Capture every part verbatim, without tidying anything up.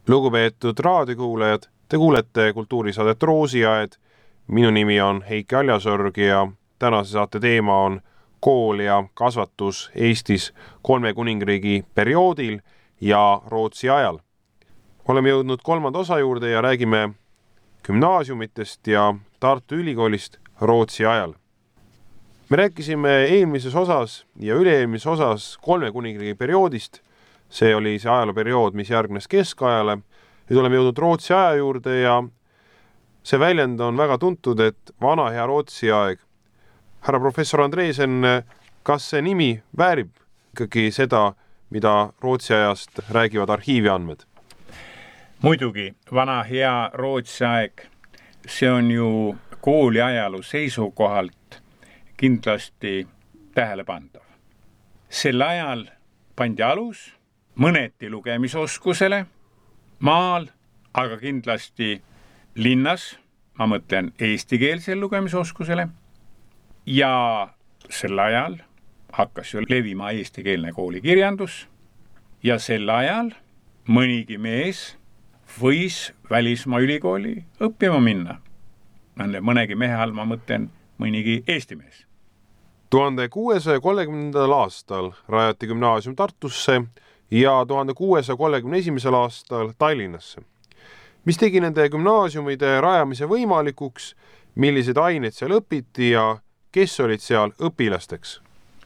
Lugupeetud raadiokuulajad, te kuulete kultuurisaadet Roosiaed. Minu nimi on Heiki Aljasorg ja tänase saate teema on kool ja kasvatus Eestis kolme kuningriigi perioodil ja Rootsi ajal. Oleme jõudnud kolmanda osa juurde ja räägime gümnaasiumitest ja Tartu Ülikoolist Rootsi ajal. Me rääkisime eelmises osas ja üle-eelmises osas kolme kuningriigi perioodist. See oli see ajalooperiood, mis järgnes keskajale. Nüüd oleme jõudnud Rootsi aja juurde ja see väljend on väga tuntud, et vana hea Rootsi aeg. Härra professor Andreesen, kas see nimi väärib ikkagi seda, mida Rootsi ajast räägivad arhiiviandmed? Muidugi, vana hea Rootsi aeg, see on ju kooli ajaloo seisukohalt kindlasti tähelepandav. Sel ajal pandi alus mõneti lugemisoskusele maal, aga kindlasti linnas, ma mõtlen eestikeelsel lugemisoskusele, ja sel ajal hakkas ju levima eestikeelne koolikirjandus ja sel ajal mõnigi mees võis välismaa ülikooli õppima minna. Mõnegi mehe all ma mõtlen mõnigi eesti mees. tuhande kuuesaja kolmekümnendal aastal rajati gümnaasium Tartusse ja tuhande kuuesaja kolmekümne esimesel aastal Tallinnasse. Mis tegi nende gümnaasiumide rajamise võimalikuks, millised aineid seal õpiti ja kes olid seal õpilasteks?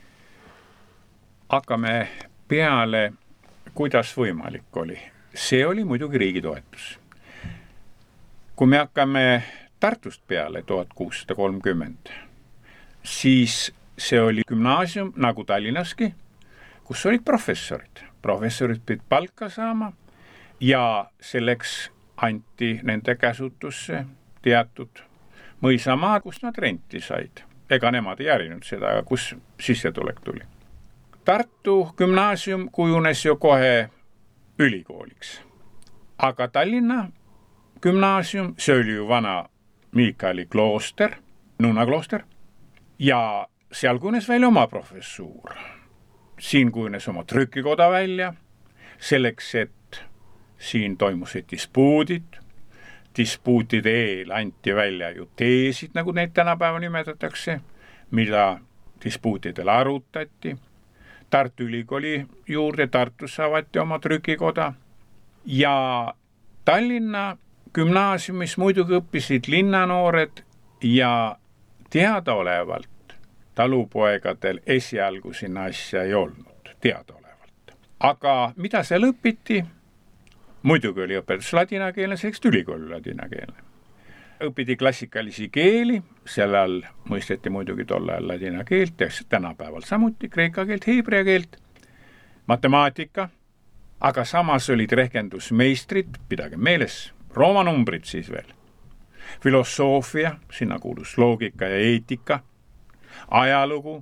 Hakkame peale, kuidas võimalik oli. See oli muidugi riigi toetus. Kui me hakkame Tartust peale tuhat kuussada kolmkümmend, siis see oli gümnaasium nagu Tallinnaski, kus olid professorid. Professorid pidid palka saama ja selleks anti nende käsutusse teatud mõisamaa, kus nad renti said. Ega nemad ei järinud seda, kus sissetulek tuli. Tartu gümnaasium kujunes ju kohe ülikooliks. Aga Tallinna gümnaasium, see oli ju vana Miikali klooster, Nunna klooster, ja seal kujunes välja oma professuur. Siin kujunes oma trükikoda välja, selleks, et siin toimusid dispuudid. Dispuutide eel anti välja ju teesid, nagu neid tänapäeva nimetatakse, mida dispuutidel arutati. Tartu Ülikooli juurde Tartus avati oma trükikoda ja Tallinna gümnaasiumis muidugi õppisid linnanoored ja teadaolevalt talupoegadel esialgu sinna asja ei olnud, teadaolevalt. Aga mida seal õpiti? Muidugi oli õpetus ladinakeelne, selleks ülikooli ladinakeelne. Õpiti klassikalisi keeli, selle all mõisteti muidugi tolle ajal ladina keelt, ja tänapäeval samuti kreeka keelt, heebrea keelt, matemaatika, aga samas olid rehkendusmeistrid, pidage meeles, rooma numbrid siis veel, filosoofia, sinna kuulus loogika ja eetika, ajalugu,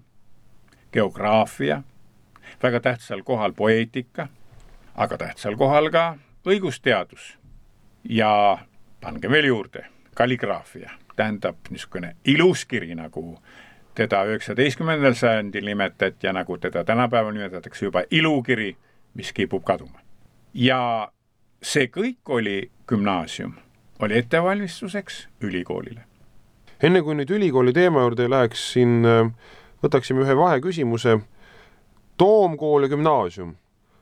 geograafia, väga tähtsal kohal poeetika, aga tähtsal kohal ka õigusteadus ja pange veel juurde kalligraafia, tähendab niisugune iluskiri, nagu teda üheksateistkümnendal sajandil nimetati ja nagu teda tänapäeval nimetatakse juba ilukiri, mis kipub kaduma. Ja see kõik oli gümnaasium, oli ettevalmistuseks ülikoolile. Enne kui nüüd ülikooli teema juurde läheks, siin võtaksime ühe vahe küsimuse. Toomkool ja gümnaasium.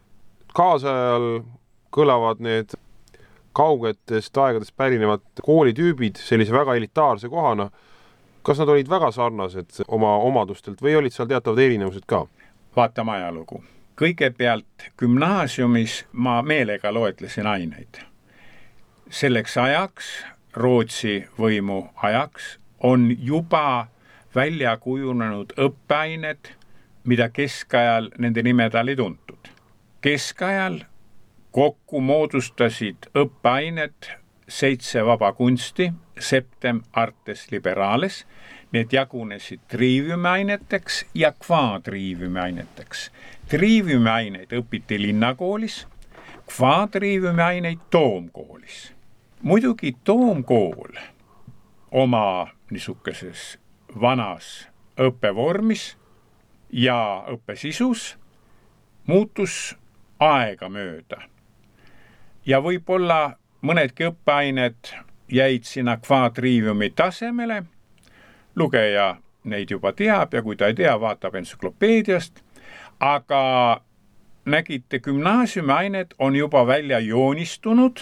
Kaasajal kõlavad need kaugetest aegadest pärinevad koolitüübid sellise väga elitaarse kohana. Kas nad olid väga sarnased oma omadustelt või olid seal teatavad erinevused ka? Vaatame ajalugu. Kõigepealt gümnaasiumis ma meelega loetlesin aineid. Selleks ajaks, Rootsi võimu ajaks, on juba välja kujunenud õppeained, mida keskajal nende nimedal ei tuntud. Keskajal kokku moodustasid õppeained seitse vaba kunsti, septem artes liberales, need jagunesid triiviumiaineteks ja kvadriiviumiaineteks. Triiviumiaineid õpiti linnakoolis, kvadriiviumiaineid toomkoolis. Muidugi toomkool oma niisukeses vanas õppevormis ja õppesisus muutus aega mööda. ja võib-olla mõnedki õppeained jäid sinna kvaatriiviumi tasemele. Lugeja neid juba teab ja kui ta ei tea, vaatab entsüklopeediast, aga nägite, gümnaasiumiained on juba välja joonistunud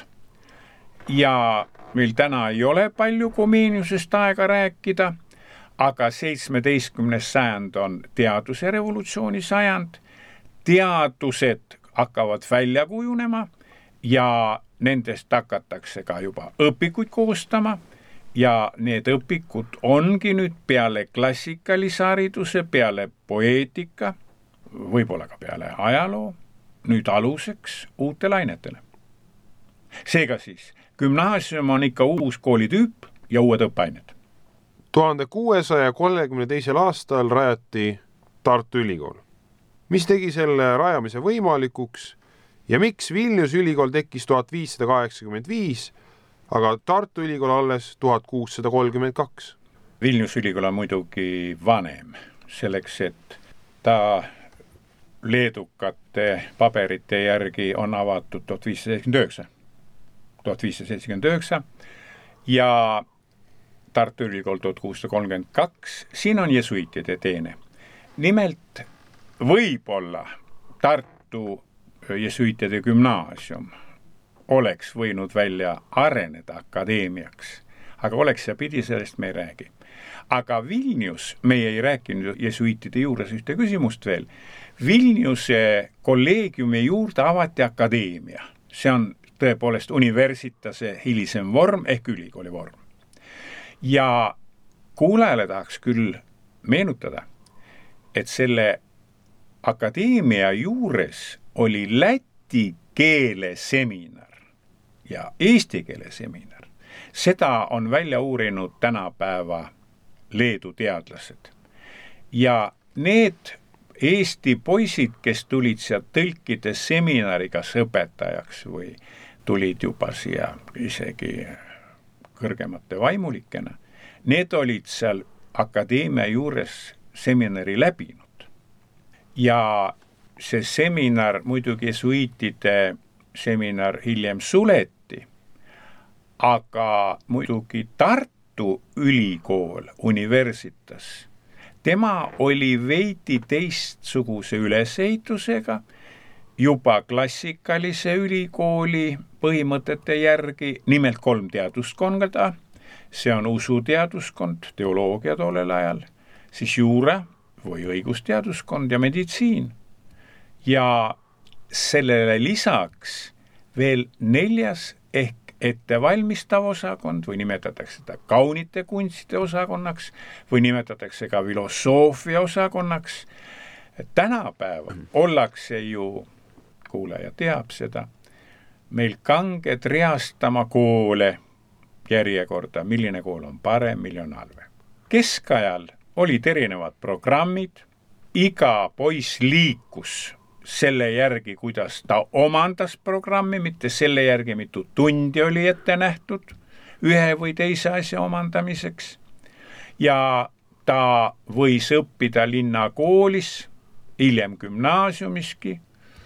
ja meil täna ei ole palju Comeniusest aega rääkida, aga seitsmeteistkümnes sajand on teaduse revolutsiooni sajand, teadused hakkavad välja kujunema ja nendest hakatakse ka juba õpikuid koostama ja need õpikud ongi nüüd peale klassikalise hariduse, peale poeetika, võib-olla ka peale ajaloo, nüüd aluseks uutele ainetele. Seega siis, gümnaasium on ikka uus koolitüüp ja uued õppeained. tuhande kuuesaja kolmekümne teisel aastal rajati Tartu Ülikool. Mis tegi selle rajamise võimalikuks ja miks Vilnius ülikool tekkis tuhat viissada kaheksakümmend viis, aga Tartu Ülikool alles tuhat kuussada kolmkümmend kaks? Vilnius ülikool on muidugi vanem, selleks et ta leedukate paberite järgi on avatud tuhat viissada seitsekümmend üheksa. tuhat viissada seitsekümmend üheksa ja Tartu Ülikool tuhat kuussada kolmkümmend kaks, siin on jesuitide teene. Nimelt võib-olla Tartu jesuitide gümnaasium oleks võinud välja areneda akadeemiaks, aga oleks ja pidi, sellest me ei räägi. Aga Vilnius, meie ei rääkinud jesuitide juures ühte küsimust veel, Vilniuse kolleegiumi juurde avati akadeemia. See on tõepoolest universitase hilisem vorm ehk ülikooli vorm. Ja kuulajale tahaks küll meenutada, et selle akadeemia juures oli läti keele seminar ja eesti keele seminar. Seda on välja uurinud tänapäeva Leedu teadlased. Ja need Eesti poisid, kes tulid sealt tõlkide seminari kas õpetajaks või tulid juba siia isegi kõrgemate vaimulikena, need olid seal akadeemia juures seminari läbinud. Ja see seminar, muidugi jesuitide seminar hiljem suleti, aga muidugi Tartu Ülikool, universitas, tema oli veidi teistsuguse ülesehitusega, juba klassikalise ülikooli põhimõtete järgi, nimelt kolm teaduskonda, see on usuteaduskond, teoloogia tollel ajal, siis juura või õigusteaduskond ja meditsiin. Ja sellele lisaks veel neljas ehk ettevalmistav osakond või nimetatakse seda kaunite kunstide osakonnaks või nimetatakse ka filosoofia osakonnaks. Tänapäeval ollakse ju, kuulaja teab seda, meil kanged reastama koole järjekorda, milline kool on parem, milline on halvem. Keskajal olid erinevad programmid, iga poiss liikus selle järgi, kuidas ta omandas programmi, mitte selle järgi, mitu tundi oli ette nähtud ühe või teise asja omandamiseks. Ja ta võis õppida linnakoolis, hiljem gümnaasiumiski,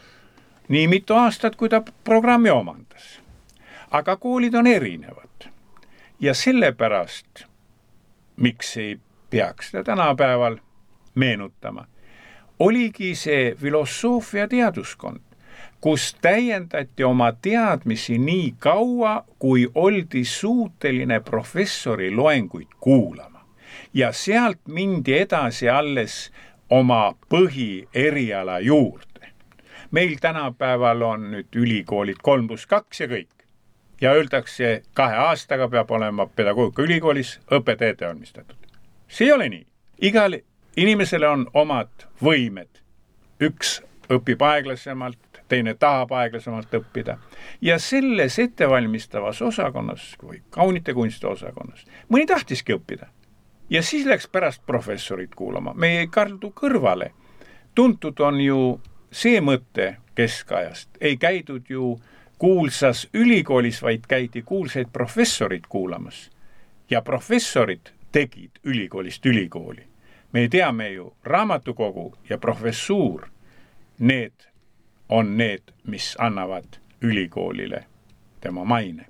nii mitu aastat, kui ta programmi omandas. Aga koolid on erinevad. Ja sellepärast, miks ei peaks seda tänapäeval meenutama, oligi see filosoofia teaduskond, kus täiendati oma teadmisi nii kaua, kui oldi suuteline professori loenguid kuulama. Ja sealt mindi edasi alles oma põhieriala juurde. Meil tänapäeval on nüüd ülikoolid kolm pluss kaks ja kõik. Ja öeldakse, kahe aastaga peab olema pedagoogika ülikoolis õpetaja ettevalmistatud. See ei ole nii. Igal inimesele on omad võimed. Üks õpib aeglasemalt, teine tahab aeglasemalt õppida. Ja selles ettevalmistavas osakonnas või kaunite kunsti osakonnas mõni tahtiski õppida. Ja siis läks pärast professorit kuulama. Me ei kaldu kõrvale. Tuntud on ju see mõte keskajast. Ei käidud ju kuulsas ülikoolis, vaid käidi kuulsaid professorid kuulamas. Ja professorid tegid ülikoolist ülikooli. Me teame ju raamatukogu ja professuur, need on need, mis annavad ülikoolile tema maine.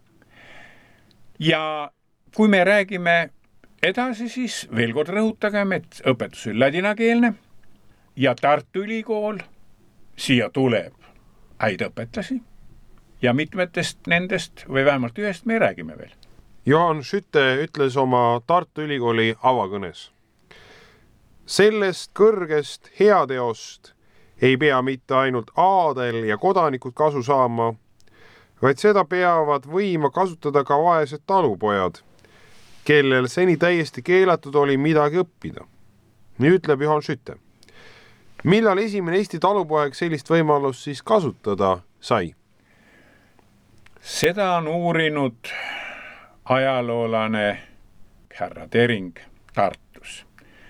Ja kui me räägime edasi, siis veel kord rõhutagem, et õpetus oli ladinakeelne ja Tartu Ülikool siia tuleb häid õpetlasi ja mitmetest nendest või vähemalt ühest me räägime veel. Johan Skytte ütles oma Tartu Ülikooli avakõnes: sellest kõrgest heateost ei pea mitte ainult aadel ja kodanikud kasu saama, vaid seda peavad võima kasutada ka vaesed talupojad, kellel seni täiesti keelatud oli midagi õppida. Nii ütleb Johan Skytte. Millal esimene Eesti talupoeg sellist võimalust siis kasutada sai? Seda on uurinud ajaloolane härra Tering Tartus.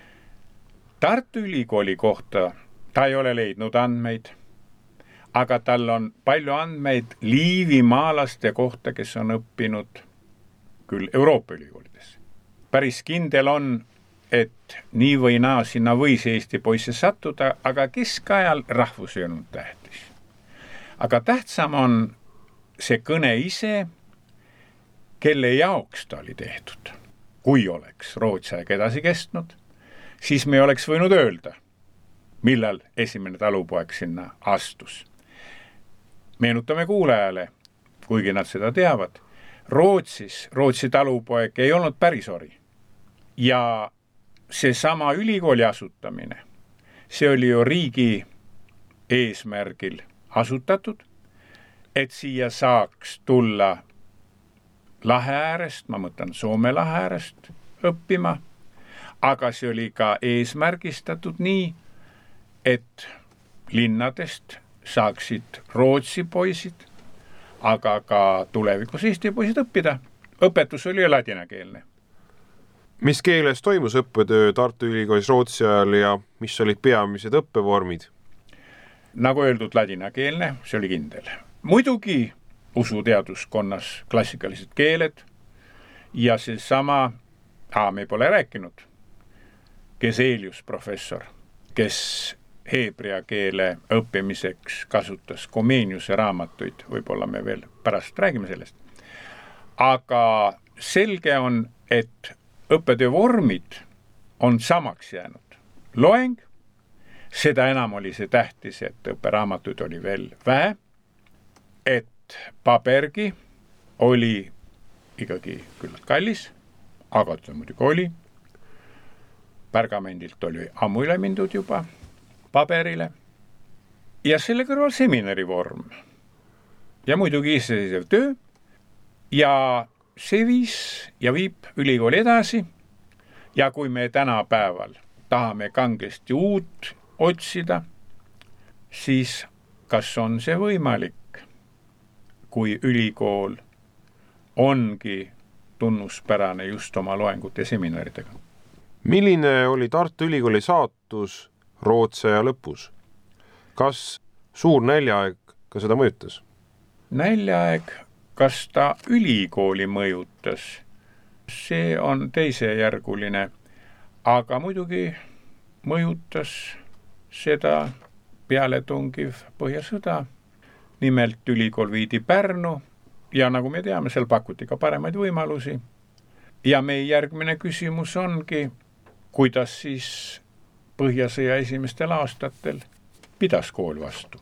Tartu Ülikooli kohta ta ei ole leidnud andmeid, aga tal on palju andmeid liivimaalaste kohta, kes on õppinud küll Euroopa ülikoolides. Päris kindel on, et nii või naa sinna võis Eesti poisse sattuda, aga keskajal rahvus ei olnud tähtis. Aga tähtsam on see kõne ise, kelle jaoks ta oli tehtud. Kui oleks Rootsi aeg edasi kestnud, siis me oleks võinud öelda, millal esimene talupoeg sinna astus. Meenutame kuulajale, kuigi nad seda teavad, Rootsis Rootsi talupoeg ei olnud päris ori. Ja see sama ülikooli asutamine, see oli ju riigi eesmärgil asutatud, et siia saaks tulla lahe äärest, ma mõtlen Soome lahe äärest õppima, aga see oli ka eesmärgistatud nii, et linnadest saaksid Rootsi poisid, aga ka tulevikus Eesti poisid õppida. Õpetus oli ladinakeelne. Mis keeles toimus õppetöö Tartu Ülikoolis Rootsi ajal ja mis olid peamised õppevormid? Nagu öeldud, ladinakeelne, see oli kindel. Muidugi usuteaduskonnas klassikalised keeled ja see sama, aa, me pole rääkinud, Geselius professor, kes heebrea keele õppimiseks kasutas Komeeniuse raamatuid, võib-olla me veel pärast räägime sellest. Aga selge on, et õppetöö vormid on samaks jäänud. Loeng, seda enam oli see tähtis, et õpperaamatuid oli veel vähe, et pabergi oli ikkagi küllalt kallis, aga ta muidugi oli. Pärgamendilt oli ammu üle mindud juba paberile ja selle kõrval seminari vorm ja muidugi iseseisev töö ja see viis ja viib ülikooli edasi ja kui me tänapäeval tahame kangesti uut otsida, siis kas on see võimalik, kui ülikool ongi tunnuspärane just oma loengute ja seminaridega? Milline oli Tartu Ülikooli saatus Rootsi aja lõpus? Kas suur näljaaeg ka seda mõjutas? Näljaaeg, kas ta ülikooli mõjutas? See on teisejärguline, aga muidugi mõjutas seda pealetungiv Põhjasõda. Nimelt ülikool viidi Pärnu ja nagu me teame, seal pakuti ka paremaid võimalusi. Ja meie järgmine küsimus ongi, kuidas siis Põhjasõja esimestel aastatel pidas kool vastu.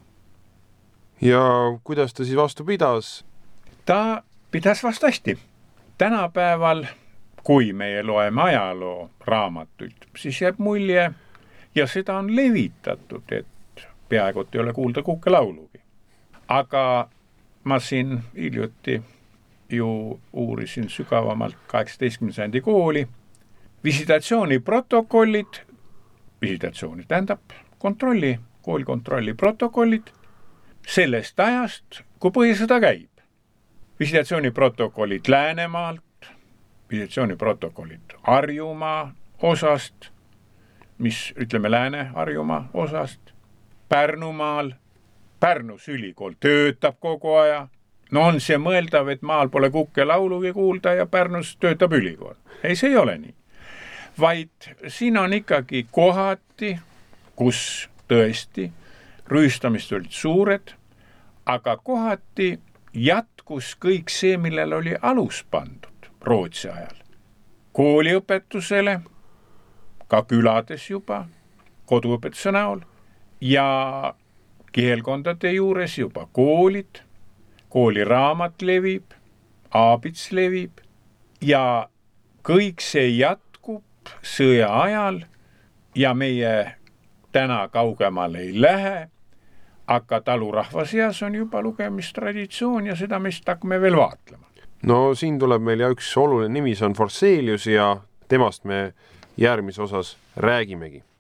Ja kuidas ta siis vastu pidas? Ta pidas vastu hästi. Tänapäeval, kui meie loeme ajaloo raamatuid, siis jääb mulje ja seda on levitatud, et peaaegu ei ole kuulda kukelaulugi. Aga ma siin hiljuti ju uurisin sügavamalt kaheksateistkümnenda sajandi kooli. Visitatsiooni protokollid, visitatsiooni tähendab kontrolli, koolikontrolli protokollid sellest ajast, kui Põhjasõda käib. Visitatsiooni protokollid Läänemaalt, visitatsiooni protokollid Harjumaa osast, mis ütleme Lääne-Harjumaa osast, Pärnumaal, Pärnus ülikool töötab kogu aja. No on see mõeldav, et maal pole kukelaulugi kuulda ja Pärnus töötab ülikool. Ei, see ei ole nii. Vaid siin on ikkagi kohati, kus tõesti rüüstamist olid suured, aga kohati jätkub jätkus kõik see, millel oli alus pandud Rootsi ajal. Kooliõpetusele, ka külades juba, koduõpetuse näol ja kihelkondade juures juba koolid, kooliraamat levib, aabits levib ja kõik see jätkub sõja ajal ja meie täna kaugemale ei lähe, aga talurahva seas on juba lugemistraditsioon ja seda me vist hakkame veel vaatlema. No siin tuleb meil ja üks oluline nimi, see on Forselius ja temast me järgmise osas räägimegi.